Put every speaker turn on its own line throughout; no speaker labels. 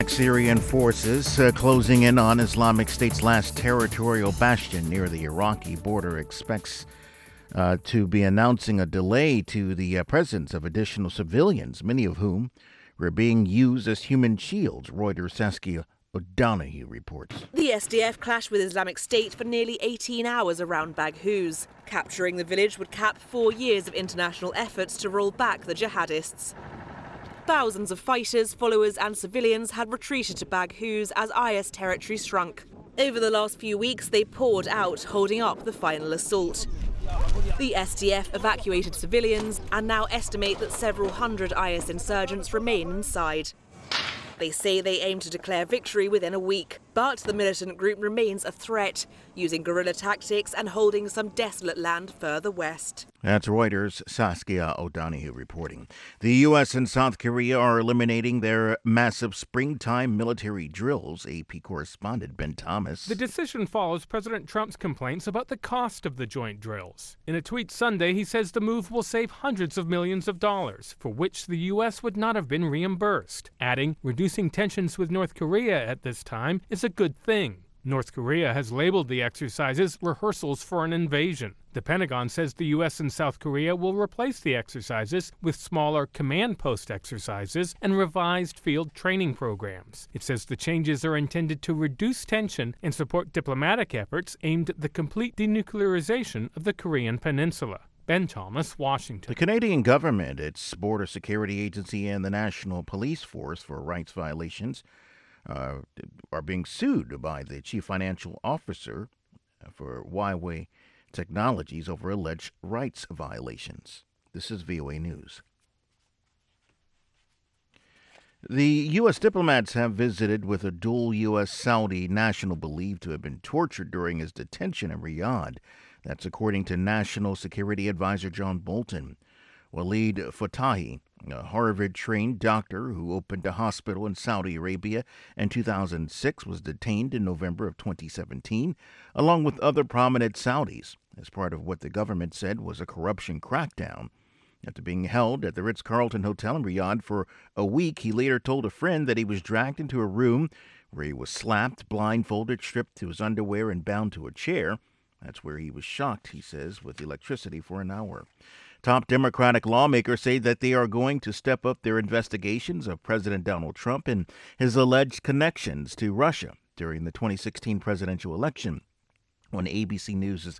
Syrian forces closing in on Islamic State's last territorial bastion near the Iraqi border expects to be announcing a delay to the presence of additional civilians, many of whom were being used as human shields, Reuters' Saskia O'Donoghue reports.
The SDF clashed with Islamic State for nearly 18 hours around Baghouz. Capturing the village would cap 4 years of international efforts to roll back the jihadists. Thousands of fighters, followers and civilians had retreated to Baghouz as IS territory shrunk. Over the last few weeks, they poured out, holding up the final assault. The SDF evacuated civilians and now estimate that several hundred IS insurgents remain inside. They say they aim to declare victory within a week, but the militant group remains a threat, using guerrilla tactics and holding some desolate land further west.
That's Reuters' Saskia O'Donoghue reporting. The U.S. and South Korea are eliminating their massive springtime military drills, AP correspondent Ben Thomas.
The decision follows President Trump's complaints about the cost of the joint drills. In a tweet Sunday, he says the move will save hundreds of millions of dollars, for which the U.S. would not have been reimbursed, adding, reducing tensions with North Korea at this time is a good thing. North Korea has labeled the exercises rehearsals for an invasion. The Pentagon says the U.S. and South Korea will replace the exercises with smaller command post exercises and revised field training programs. It says the changes are intended to reduce tension and support diplomatic efforts aimed at the complete denuclearization of the Korean peninsula. Ben Thomas, Washington.
The Canadian government, its border security agency, and the National Police Force for rights violations are being sued by the chief financial officer for Huawei Technologies over alleged rights violations. This is VOA News. The U.S. diplomats have visited with a dual U.S.-Saudi national believed to have been tortured during his detention in Riyadh. That's according to National Security Advisor John Bolton. Walid Fatahi, a Harvard-trained doctor who opened a hospital in Saudi Arabia in 2006, was detained in November of 2017, along with other prominent Saudis, as part of what the government said was a corruption crackdown. After being held at the Ritz-Carlton Hotel in Riyadh for a week, he later told a friend that he was dragged into a room where he was slapped, blindfolded, stripped to his underwear, and bound to a chair. That's where he was shocked, he says, with electricity for an hour. Top Democratic lawmakers say that they are going to step up their investigations of President Donald Trump and his alleged connections to Russia during the 2016 presidential election. On ABC News'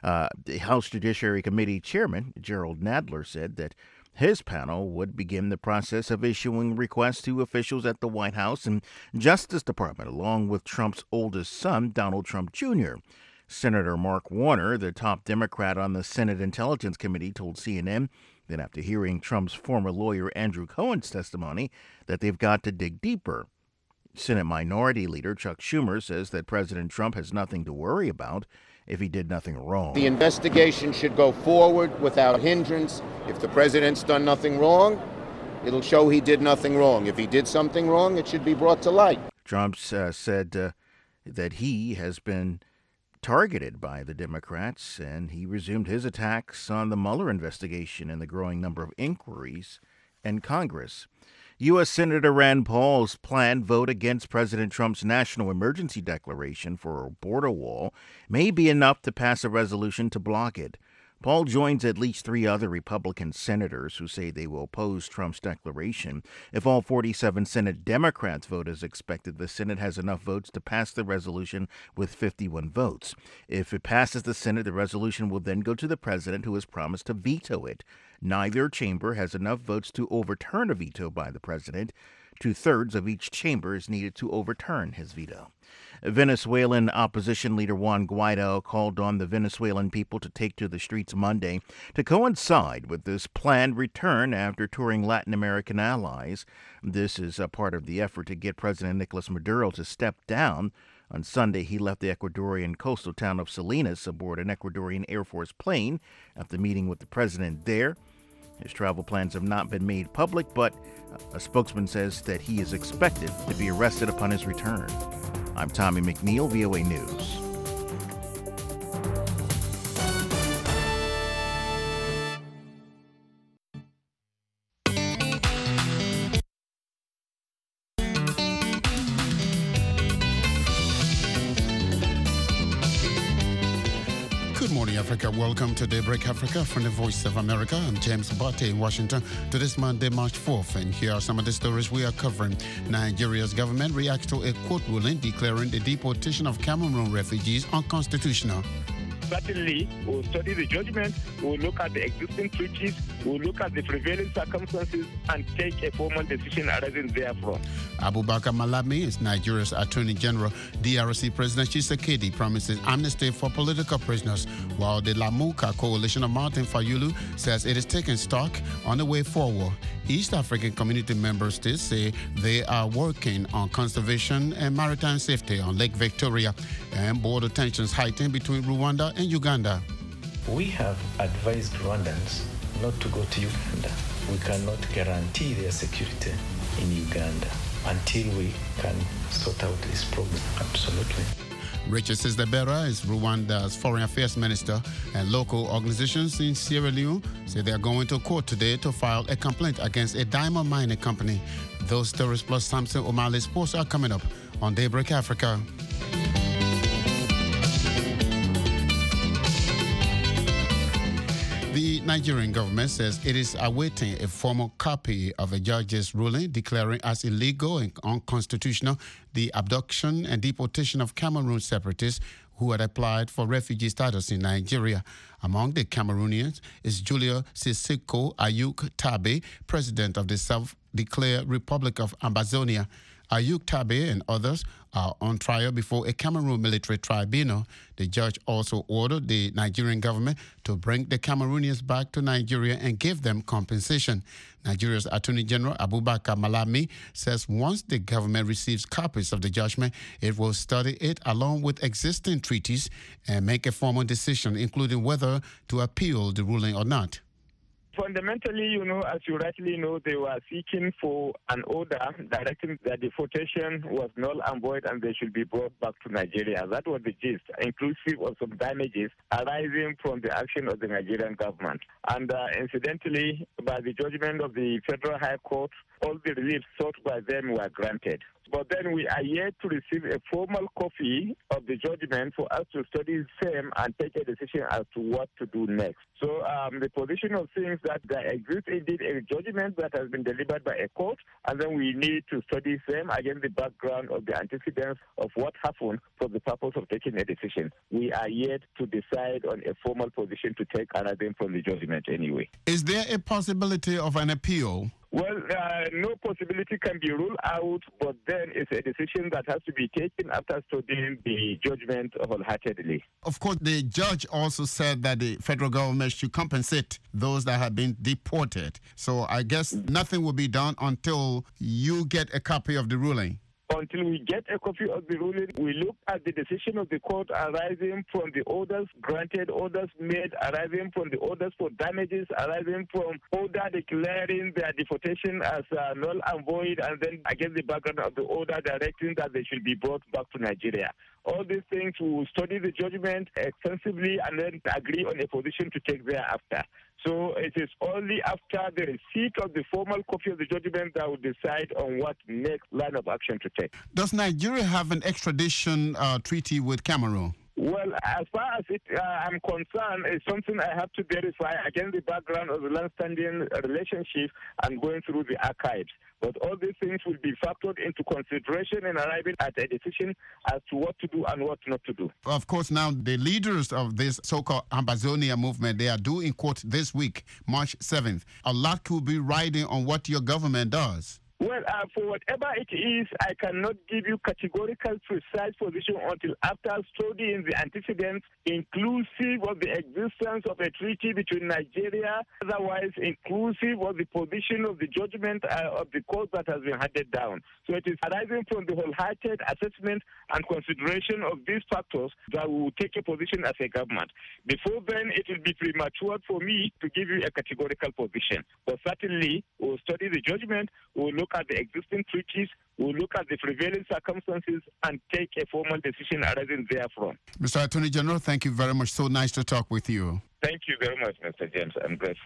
the House Judiciary Committee Chairman, Gerald Nadler, said that his panel would begin the process of issuing requests to officials at the White House and Justice Department, along with Trump's oldest son, Donald Trump Jr. Senator Mark Warner, the top Democrat on the Senate Intelligence Committee, told CNN that after hearing Trump's former lawyer Andrew Cohen's testimony that they've got to dig deeper. Senate Minority Leader Chuck Schumer says that President Trump has nothing to worry about if he did nothing wrong.
The investigation should go forward without hindrance. If the president's done nothing wrong, it'll show he did nothing wrong. If he did something wrong, it should be brought to light.
Trump said that he has been targeted by the Democrats, and he resumed his attacks on the Mueller investigation and the growing number of inquiries in Congress. U.S. Senator Rand Paul's planned vote against President Trump's national emergency declaration for a border wall may be enough to pass a resolution to block it. Paul joins at least 3 other Republican senators who say they will oppose Trump's declaration. If all 47 Senate Democrats vote as expected, the Senate has enough votes to pass the resolution with 51 votes. If it passes the Senate, the resolution will then go to the president, who has promised to veto it. Neither chamber has enough votes to overturn a veto by the president. 2/3 of each chamber is needed to overturn his veto. Venezuelan opposition leader Juan Guaido called on the Venezuelan people to take to the streets Monday to coincide with this planned return after touring Latin American allies. This is a part of the effort to get President Nicolas Maduro to step down. On Sunday, he left the Ecuadorian coastal town of Salinas aboard an Ecuadorian Air Force plane after meeting with the president there. His travel plans have not been made public, but a spokesman says that he is expected to be arrested upon his return. I'm Tommy McNeil, VOA News.
Africa. Welcome to Daybreak Africa from the Voice of America. I'm James Bate in Washington to this Monday, March 4th. And here are some of the stories we are covering. Nigeria's government reacts to a court ruling declaring the deportation of Cameroon refugees unconstitutional.
Certainly, we'll study the judgment, we'll look at the existing treaties, we'll look at the prevailing circumstances and take a formal decision arising therefrom.
Abubakar Malami is Nigeria's Attorney General. DRC President Tshisekedi promises amnesty for political prisoners, while the Lamuka coalition of Martin Fayulu says it is taking stock on the way forward. East African Community member states say they are working on conservation and maritime safety on Lake Victoria, and border tensions heighten between Rwanda and Uganda.
We have advised Rwandans not to go to Uganda. We cannot guarantee their security in Uganda until we can sort out this problem. Absolutely.
Richard Sisdabera is Rwanda's Foreign Affairs Minister, and local organizations in Sierra Leone say they are going to court today to file a complaint against a diamond mining company. Those stories plus Samson O'Malley's sports are coming up on Daybreak Africa. The Nigerian government says it is awaiting a formal copy of a judge's ruling declaring as illegal and unconstitutional the abduction and deportation of Cameroon separatists who had applied for refugee status in Nigeria. Among the Cameroonians is Julia Sissoko Ayuk Tabe, president of the self-declared Republic of Ambazonia. Ayuk Tabe and others are on trial before a Cameroon military tribunal. The judge also ordered the Nigerian government to bring the Cameroonians back to Nigeria and give them compensation. Nigeria's Attorney General Abubakar Malami says once the government receives copies of the judgment, it will study it along with existing treaties and make a formal decision, including whether to appeal the ruling or not.
Fundamentally, as you rightly know, they were seeking for an order directing that deportation was null and void and they should be brought back to Nigeria. That was the gist, inclusive of some damages arising from the action of the Nigerian government. And incidentally, by the judgment of the Federal High Court, all the relief sought by them were granted. But then we are yet to receive a formal copy of the judgment for us to study the same and take a decision as to what to do next. So the position of things that there exists indeed a judgment that has been delivered by a court, and then we need to study them against the background of the antecedents of what happened for the purpose of taking a decision. We are yet to decide on a formal position to take anything from the judgment anyway.
Is there a possibility of an appeal?
Well, no possibility can be ruled out, but then it's a decision that has to be taken after studying the judgment wholeheartedly.
Of course, the judge also said that the federal government should compensate those that have been deported. So I guess nothing will be done until you get a copy of the ruling.
Until we get a copy of the ruling, we look at the decision of the court arising from the orders granted, orders made, arising from the orders for damages, arising from order declaring their deportation as null and void, and then against the background of the order directing that they should be brought back to Nigeria. All these things, we will study the judgment extensively and then agree on a position to take thereafter. So it is only after the receipt of the formal copy of the judgment that will decide on what next line of action to take.
Does Nigeria have an extradition treaty with Cameroon?
Well, as far as I'm concerned, it's something I have to verify against the background of the long-standing relationship and going through the archives. But all these things will be factored into consideration in arriving at a decision as to what to do and what not to do.
Of course, now the leaders of this so-called Ambazonia movement, they are due in court this week, March 7th. A lot could be riding on what your government does.
Well, for whatever it is, I cannot give you categorical, precise position until after studying the antecedents, inclusive of the existence of a treaty between Nigeria, otherwise inclusive of the position of the judgment of the court that has been handed down. So it is arising from the wholehearted assessment and consideration of these factors that we will take a position as a government. Before then, it will be premature for me to give you a categorical position. But certainly, we will study the judgment, we will look at the existing treaties, we'll look at the prevailing circumstances and take a formal decision arising therefrom.
Mr. Attorney General, thank you very much. So nice to talk with you.
Thank you very much, Mr. James. I'm grateful.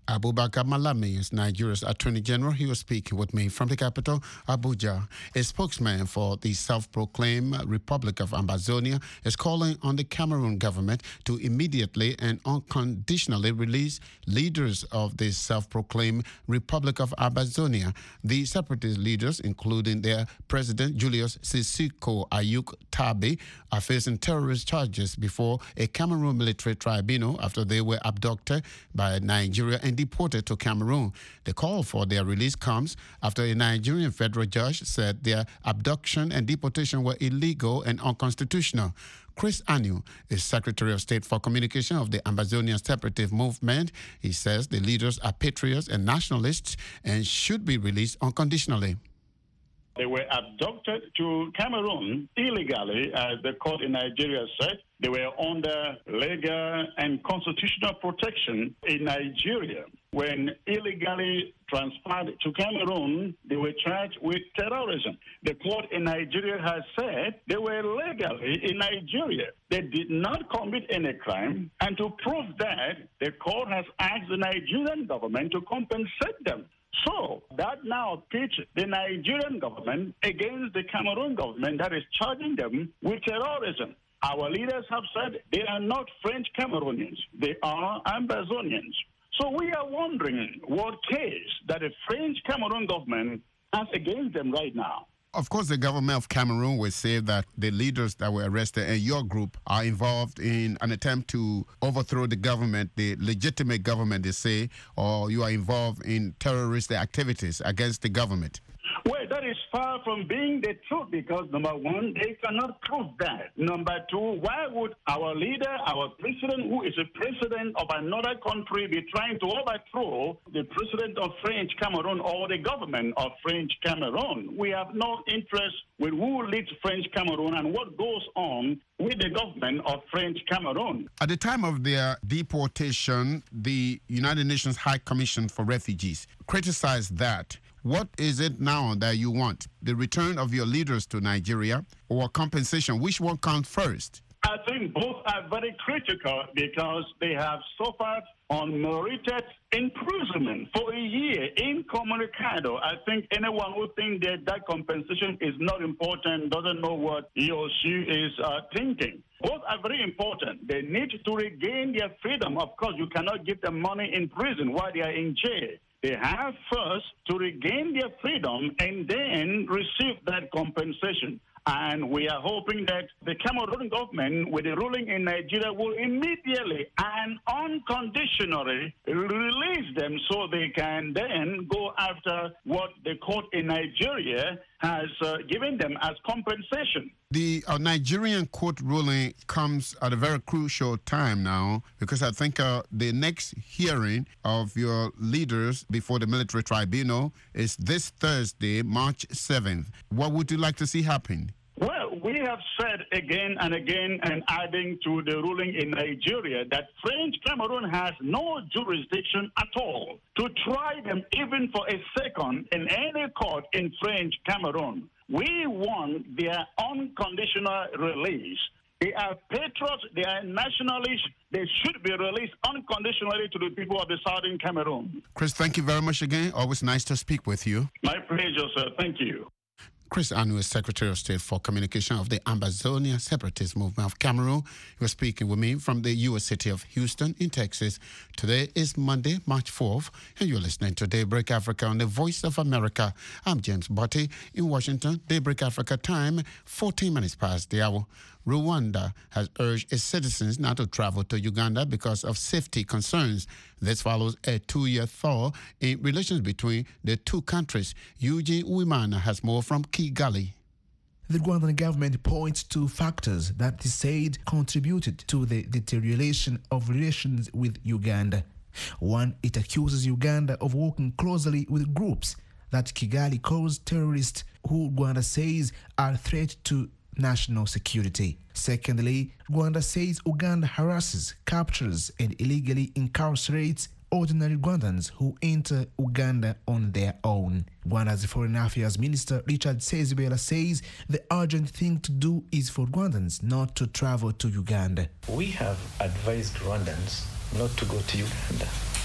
Abubakar Malami is Nigeria's Attorney General. He was speaking with me from the capital, Abuja. A spokesman for the self-proclaimed Republic of Ambazonia is calling on the Cameroon government to immediately and unconditionally release leaders of the self-proclaimed Republic of Ambazonia. The separatist leaders, including their president Julius Sisiko Ayuk Tabi, are facing terrorist charges before a Cameroon military tribunal after they were abducted by Nigeria and deported to Cameroon. The call for their release comes after a Nigerian federal judge said their abduction and deportation were illegal and unconstitutional. Chris Anu is Secretary of State for Communication of the Ambazonia Separatist Movement. He says the leaders are patriots and nationalists and should be released unconditionally.
They were abducted to Cameroon illegally, as the court in Nigeria said. They were under legal and constitutional protection in Nigeria. When illegally transferred to Cameroon, they were charged with terrorism. The court in Nigeria has said they were legally in Nigeria. They did not commit any crime, and to prove that, the court has asked the Nigerian government to compensate them. So that now pits the Nigerian government against the Cameroon government that is charging them with terrorism. Our leaders have said they are not French Cameroonians. They are Ambazonians. So we are wondering what case that the French Cameroon government has against them right now.
Of course, the government of Cameroon will say that the leaders that were arrested and your group are involved in an attempt to overthrow the government, the legitimate government, they say, or you are involved in terrorist activities against the government.
Well, that is far from being the truth because, number one, they cannot prove that. Number two, why would our leader, our president, who is a president of another country, be trying to overthrow the president of French Cameroon or the government of French Cameroon? We have no interest with who leads French Cameroon and what goes on with the government of French Cameroon.
At the time of their deportation, the United Nations High Commission for Refugees criticized that. What is it now that you want? The return of your leaders to Nigeria or compensation? Which one comes first?
I think both are very critical because they have suffered unmerited imprisonment for a year incommunicado. I think anyone who thinks that compensation is not important doesn't know what he or she is thinking. Both are very important. They need to regain their freedom. Of course, you cannot give them money in prison while they are in jail. They have first to regain their freedom and then receive that compensation. And we are hoping that the Cameroon government, with the ruling in Nigeria, will immediately and unconditionally release them so they can then go after what the court in Nigeria has given them as compensation.
The Nigerian court ruling comes at a very crucial time now because I think the next hearing of your leaders before the military tribunal is this Thursday, March 7th. What would you like to see happen?
Well, we have said again and again, and adding to the ruling in Nigeria, that French Cameroon has no jurisdiction at all to try them even for a second in any court in French Cameroon. We want their unconditional release. They are patriots, they are nationalists. They should be released unconditionally to the people of the southern Cameroon.
Chris, thank you very much again. Always nice to speak with you.
My pleasure, sir. Thank you.
Chris Anu is Secretary of State for Communication of the Ambazonia Separatist Movement of Cameroon. He was speaking with me from the U.S. city of Houston in Texas. Today is Monday, March 4th, and you're listening to Daybreak Africa on the Voice of America. I'm James Botti in Washington. Daybreak Africa time, 14 minutes past the hour. Rwanda has urged its citizens not to travel to Uganda because of safety concerns. This follows a 2-year thaw in relations between the two countries. Eugene Uwimana has more from Kigali.
The Rwandan government points to factors that it said contributed to the deterioration of relations with Uganda. One, it accuses Uganda of working closely with groups that Kigali calls terrorists, who Rwanda says are a threat to national security. Secondly, Rwanda says Uganda harasses, captures, and illegally incarcerates ordinary Rwandans who enter Uganda on their own. Rwanda's Foreign Affairs Minister Richard Sezibera says the urgent thing to do is for Rwandans not to travel to Uganda.
We have advised Rwandans not to go to Uganda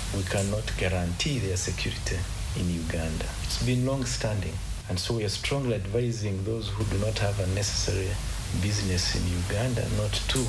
we cannot guarantee their security in Uganda. It's been long-standing, and so we are strongly advising those who do not have a necessary business in Uganda not to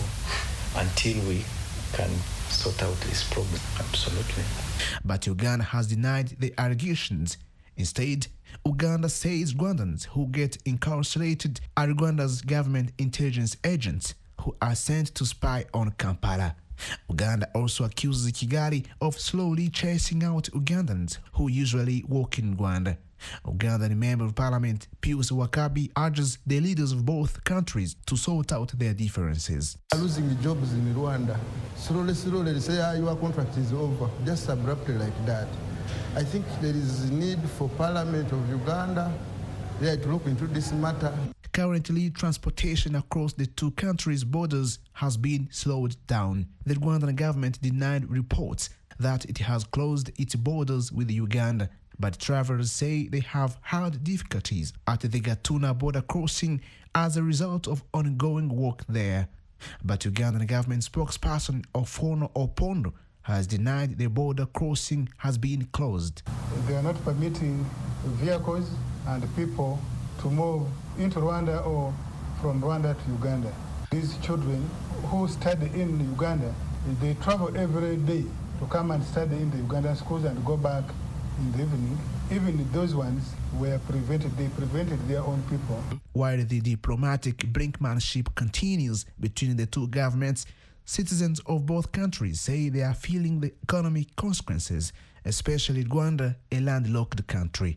until we can sort out this problem. Absolutely.
But Uganda has denied the allegations. Instead, Uganda says Rwandans who get incarcerated are Uganda's government intelligence agents who are sent to spy on Kampala. Uganda also accuses Kigali of slowly chasing out Ugandans who usually work in Rwanda. Ugandan Member of Parliament Pius Wakabi urges the leaders of both countries to sort out their differences.
Losing jobs in Rwanda, slowly they say, your contract is over, just abruptly like that. I think there is a need for Parliament of Uganda to look into this matter.
Currently, transportation across the two countries' borders has been slowed down. The Rwandan government denied reports that it has closed its borders with Uganda, but travelers say they have had difficulties at the Gatuna border crossing as a result of ongoing work there. But Ugandan government spokesperson Ofono Opondo has denied the border crossing has been closed.
They are not permitting vehicles and people to move into Rwanda or from Rwanda to Uganda. These children who study in Uganda, they travel every day to come and study in the Ugandan schools and go back in the evening. Even those ones were prevented. They prevented their own people.
While the diplomatic brinkmanship continues between the two governments, citizens of both countries say they are feeling the economic consequences, especially Rwanda, a landlocked country.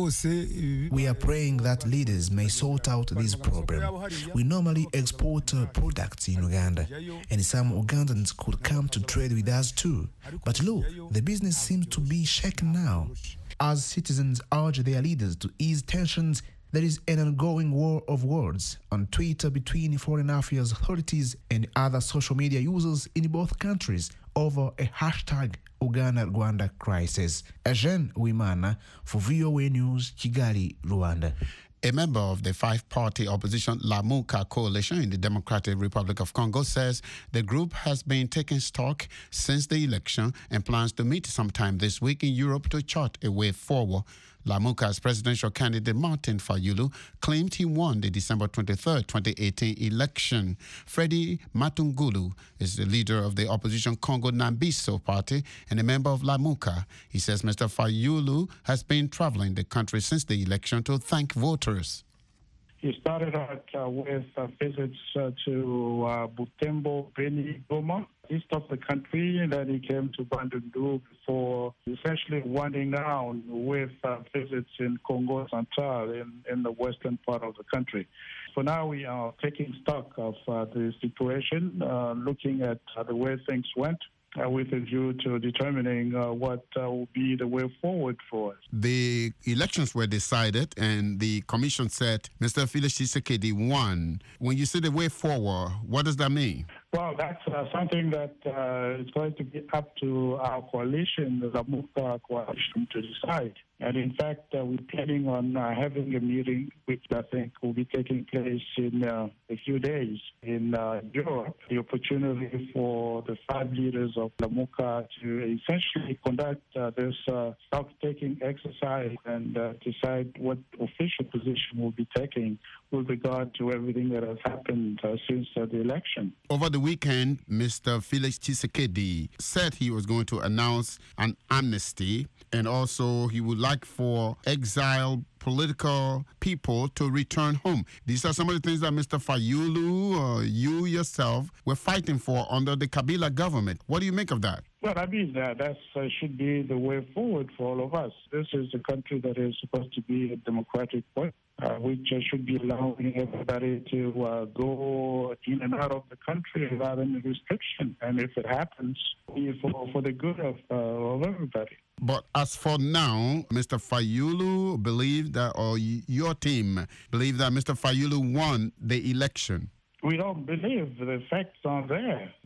We are praying that leaders may sort out this problem. We normally export products in Uganda, and some Ugandans could come to trade with us too. But look, the business seems to be shaken now. As citizens urge their leaders to ease tensions, there is an ongoing war of words on Twitter between foreign affairs authorities and other social media users in both countries over a hashtag Uganda-Rwanda crisis. Eugene Wimana for VOA News, Kigali, Rwanda.
A member of the five-party opposition Lamuka coalition in the Democratic Republic of Congo says the group has been taking stock since the election and plans to meet sometime this week in Europe to chart a way forward. Lamuka's presidential candidate Martin Fayulu claimed he won the December 23, 2018 election. Freddy Matungulu is the leader of the opposition Congo Nambiso party and a member of Lamuka. He says Mr. Fayulu has been traveling the country since the election to thank voters.
He started out with visits to Butembo, Beni, Goma, east of the country, and then he came to Bandundu before essentially winding down with visits in Congo Central in the western part of the country. For now, we are taking stock of the situation, looking at the way things went, with a view to determining what will be the way forward for us.
The elections were decided and the commission said Mr. Felix Tshisekedi won. When you say the way forward, what does that mean?
Well, that's something that is going to be up to our coalition, the Lamuka coalition, to decide. And in fact, we're planning on having a meeting, which I think will be taking place in a few days in Europe. The opportunity for the five leaders of Lamuka to essentially conduct this stock-taking exercise and decide what official position we'll be taking with regard to everything that has happened since the election.
Over the weekend, Mr. Felix Tshisekedi said he was going to announce an amnesty, and also he would like for exiled political people to return home. These are some of the things that Mr. Fayulu or you yourself were fighting for under the Kabila government. What do you make of that?
Well, I mean, that should be the way forward for all of us. This is a country that is supposed to be a democratic one, which should be allowing everybody to go in and out of the country without any restriction. And if it happens, for the good of everybody.
But as for now, Mr. Fayulu believed that, or your team believed that Mr. Fayulu won the election.
We don't believe the facts are there.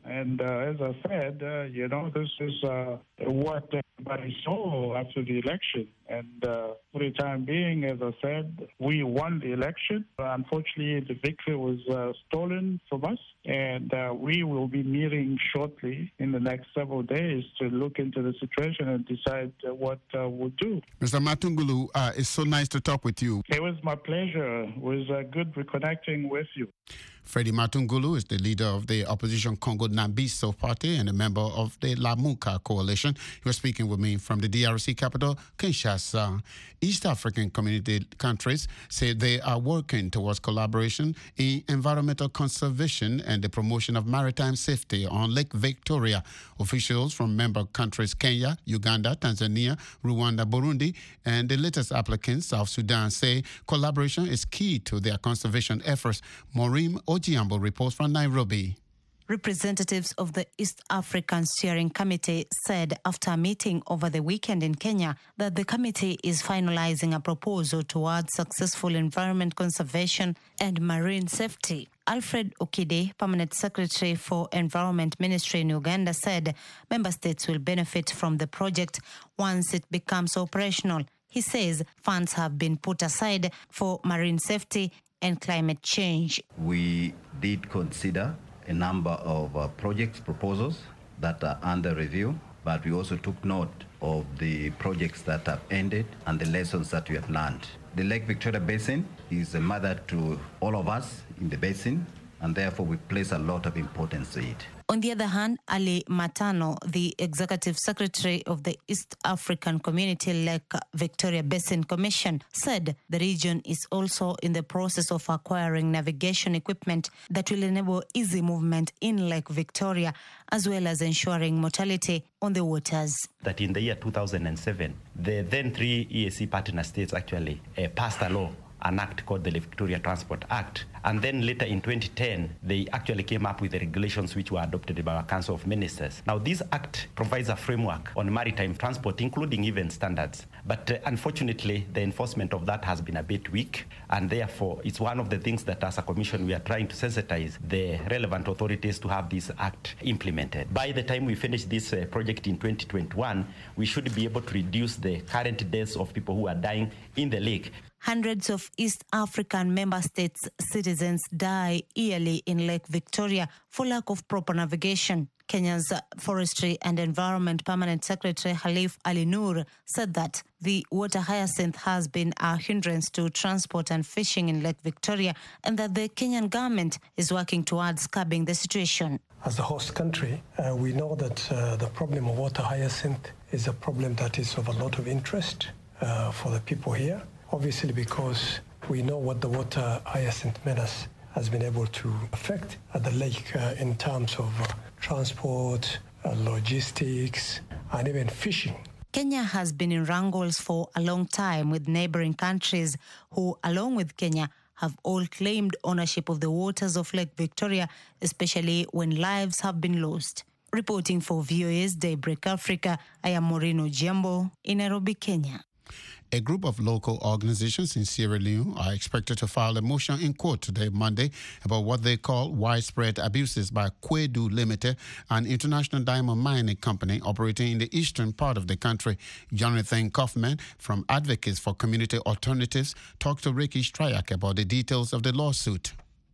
And as I said, this is what everybody saw after the election. And for the time being, as I said, we won the election. Unfortunately, the victory was stolen from us. And we will be meeting shortly in the next several days to look into the situation and decide what we'll do.
Mr. Matungulu, it's so nice to talk with you.
It was my pleasure. It was good reconnecting with you.
Freddie Matungulu is the leader of the opposition Congo Nambiso party and a member of the Lamuka coalition. He was speaking with me from the DRC capital, Kinshasa. East African community countries say they are working towards collaboration in environmental conservation and the promotion of maritime safety on Lake Victoria. Officials from member countries Kenya, Uganda, Tanzania, Rwanda, Burundi, and the latest applicants, South Sudan, say collaboration is key to their conservation efforts. Maureen Ojiambo reports from Nairobi.
Representatives of the East African Steering Committee said after a meeting over the weekend in Kenya that the committee is finalizing a proposal towards successful environment conservation and marine safety. Alfred Okide, Permanent Secretary for Environment Ministry in Uganda, said member states will benefit from the project once it becomes operational. He says funds have been put aside for marine safety and climate change.
We did consider a number of projects proposals that are under review, but we also took note of the projects that have ended and the lessons that we have learned. The Lake Victoria Basin is a mother to all of us in the basin, and therefore we place a lot of importance to it.
On the other hand, Ali Matano, the Executive Secretary of the East African Community Lake Victoria Basin Commission, said the region is also in the process of acquiring navigation equipment that will enable easy movement in Lake Victoria, as well as ensuring mortality on the waters.
That in the year 2007, the then three EAC partner states actually passed a law, an act called the Victoria Transport Act. And then later in 2010, they actually came up with the regulations which were adopted by our Council of Ministers. Now, this act provides a framework on maritime transport, including even standards. But unfortunately, the enforcement of that has been a bit weak. And therefore, it's one of the things that as a commission, we are trying to sensitize the relevant authorities to have this act implemented. By the time we finish this project in 2021, we should be able to reduce the current deaths of people who are dying in the lake.
Hundreds of East African member states' citizens die yearly in Lake Victoria for lack of proper navigation. Kenya's Forestry and Environment Permanent Secretary Halif Ali Nur said that the water hyacinth has been a hindrance to transport and fishing in Lake Victoria, and that the Kenyan government is working towards curbing the situation.
As a host country, we know that the problem of water hyacinth is a problem that is of a lot of interest for the people here. Obviously, because we know what the water hyacinth menace has been able to affect the lake in terms of transport, logistics, and even fishing.
Kenya has been in wrangles for a long time with neighboring countries who, along with Kenya, have all claimed ownership of the waters of Lake Victoria, especially when lives have been lost. Reporting for VOA's Daybreak Africa, I am Maureen Ojiambo in Nairobi, Kenya.
A group of local organizations in Sierra Leone are expected to file a motion in court today, Monday, about what they call widespread abuses by Kwedu Limited, an international diamond mining company operating in the eastern part of the country. Jonathan Kaufman from Advocates for Community Alternatives talked to Ricky Strayak about the details of the lawsuit.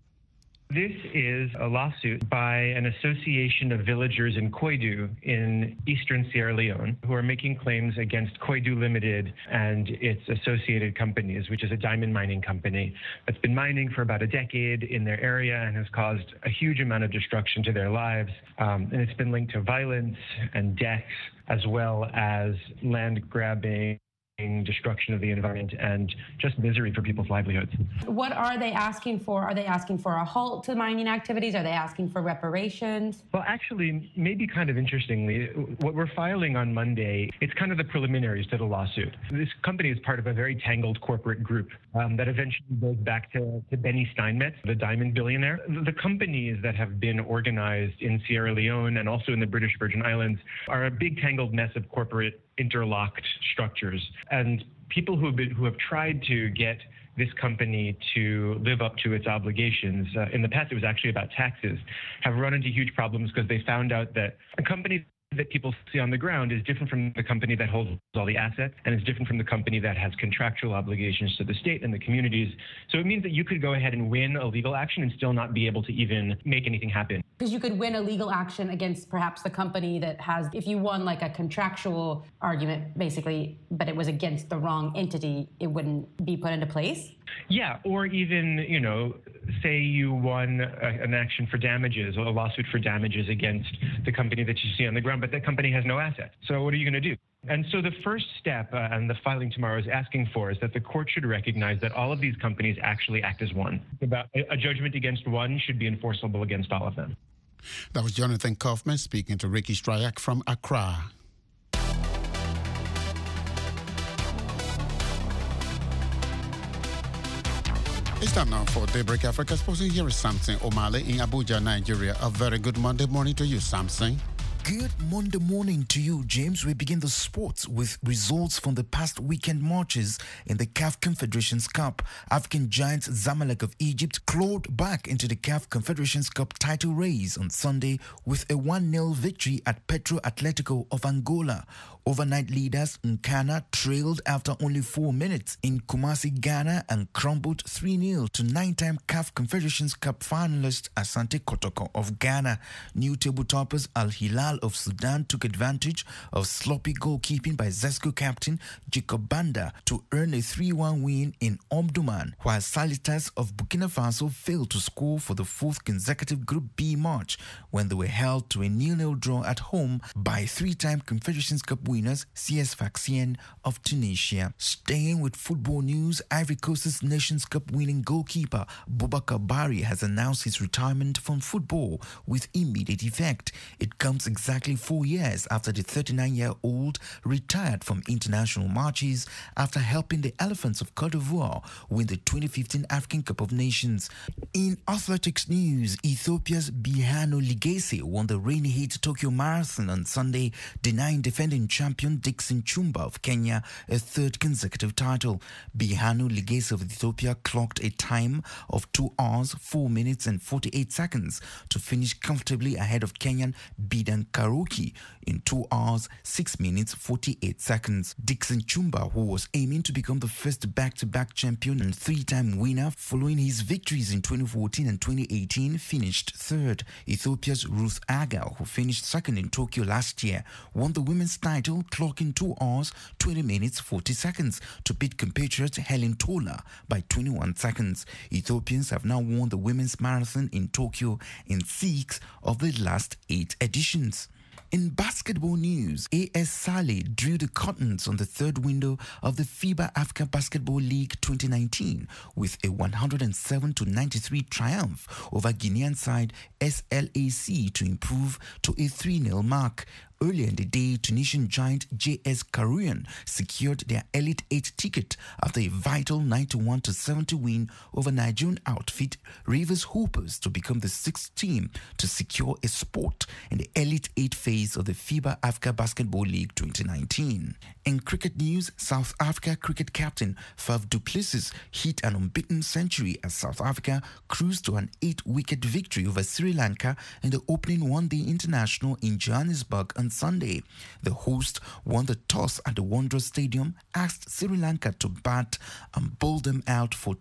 This is a lawsuit by an association of villagers in Kwedu in eastern Sierra Leone who are making claims against Kwedu Limited and its associated companies, which is a diamond mining company that's been mining for about a decade in their area and has caused a huge amount of destruction to their lives. And it's been linked to violence and deaths, as well as land grabbing, destruction of the environment, and just misery for people's livelihoods.
What are they asking for? Are they asking for a halt to mining activities? Are they asking for reparations?
Well, actually, maybe kind of interestingly, what we're filing on Monday, it's kind of the preliminaries to the lawsuit. This company is part of a very tangled corporate group that eventually goes back to Benny Steinmetz, the diamond billionaire. The companies that have been organized in Sierra Leone and also in the British Virgin Islands are a big tangled mess of corporate interlocked structures, and people who have tried to get this company to live up to its obligations, in the past it was actually about taxes, have run into huge problems because they found out that a company that people see on the ground is different from the company that holds all the assets, and it's different from the company that has contractual obligations to the state and the communities. So it means that you could go ahead and win a legal action and still not be able to even make anything happen.
Because you could win a legal action against perhaps the company that has, if you won like a contractual argument, basically, but it was against the wrong entity, it wouldn't be put into place?
Yeah, or even, say you won an action for damages or a lawsuit for damages against the company that you see on the ground, but that company has no assets. So what are you going to do? And so the first step, and the filing tomorrow is asking for, is that the court should recognize that all of these companies actually act as one. About a judgment against one should be enforceable against all of them.
That was Jonathan Kaufman speaking to Ricky Stryak from Accra. It's time now for Daybreak Africa Sports. Here is Samson Omale in Abuja, Nigeria. A very good Monday morning to you, Samson.
Good Monday morning to you, James. We begin the sports with results from the past weekend matches in the CAF Confederations Cup. African giants Zamalek of Egypt clawed back into the CAF Confederations Cup title race on Sunday with a 1-0 victory at Petro Atletico of Angola. Overnight leaders Nkana trailed after only 4 minutes in Kumasi, Ghana, and crumbled 3-0 to 9-time CAF Confederations Cup finalist Asante Kotoko of Ghana. New table toppers Al Hilal of Sudan took advantage of sloppy goalkeeping by Zesco captain Jacob Banda to earn a 3-1 win in Omdurman, while Salitas of Burkina Faso failed to score for the 4th consecutive Group B match when they were held to a 0-0 draw at home by 3-time Confederations Cup winners CS Sfaxien of Tunisia. Staying with football news, Ivory Coast's Nations Cup winning goalkeeper Boubacar Bari has announced his retirement from football with immediate effect. It comes exactly 4 years after the 39-year-old retired from international matches after helping the Elephants of Cote d'Ivoire win the 2015 African Cup of Nations. In athletics news, Ethiopia's Bihano Ligese won the rainy heat Tokyo Marathon on Sunday, denying defending champion Dixon Chumba of Kenya a 3rd consecutive title. Bihano Ligese of Ethiopia clocked a time of 2 hours, 4 minutes and 48 seconds to finish comfortably ahead of Kenyan Bidan Karuki in 2 hours, 6 minutes, 48 seconds. Dixon Chumba, who was aiming to become the first back-to-back champion and 3-time winner following his victories in 2014 and 2018, finished 3rd. Ethiopia's Ruth Aga, who finished 2nd in Tokyo last year, won the women's title, clocking 2 hours, 20 minutes, 40 seconds to beat compatriot Helen Tola by 21 seconds. Ethiopians have now won the women's marathon in Tokyo in 6 of the last 8 editions. In basketball news, AS Saleh drew the curtains on the 3rd window of the FIBA Africa Basketball League 2019 with a 107-93 triumph over Guinean side SLAC to improve to a 3-0 mark. Earlier in the day, Tunisian giant JS Karouan secured their Elite 8 ticket after a vital 91-70 win over Nigerian outfit Rivers Hoopers to become the 6th team to secure a spot in the Elite 8 phase of the FIBA Africa Basketball League 2019. In cricket news, South Africa cricket captain Faf du Plessis hit an unbeaten century as South Africa cruised to an 8-wicket victory over Sri Lanka in the opening one-day international in Johannesburg on Sunday. The host won the toss at the Wanderers Stadium, asked Sri Lanka to bat and bowled them out for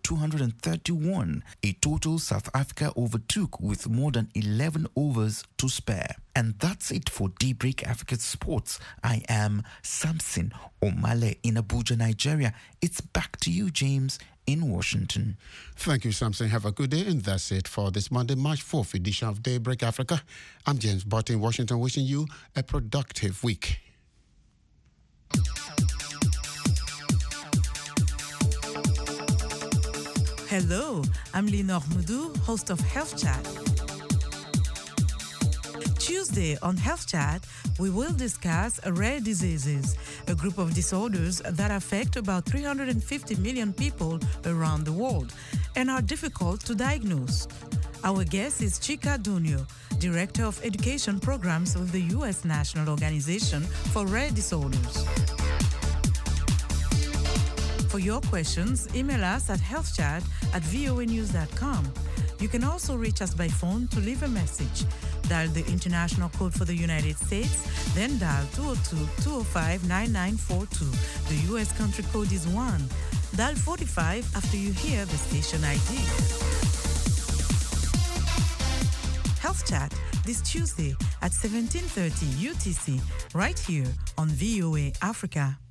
231, a total South Africa overtook with more than 11 overs to spare. And that's it for Daybreak Africa Sports. I am Samson Omale in Abuja, Nigeria. It's back to you, James, in Washington.
Thank you, Samson. Have a good day. And that's it for this Monday, March 4th edition of Daybreak Africa. I'm James Butt in Washington, wishing you a productive week.
Hello, I'm Lenore Moudou, host of Health Chat. Tuesday on Health Chat, we will discuss rare diseases, a group of disorders that affect about 350 million people around the world and are difficult to diagnose. Our guest is Chika Dunyo, Director of Education Programs with the U.S. National Organization for Rare Disorders. For your questions, email us at healthchat@voanews.com. You can also reach us by phone to leave a message. Dial the international code for the United States, then dial 202-205-9942. The U.S. country code is 1. Dial 45 after you hear the station ID. Health Chat this Tuesday at 17:30 UTC, right here on VOA Africa.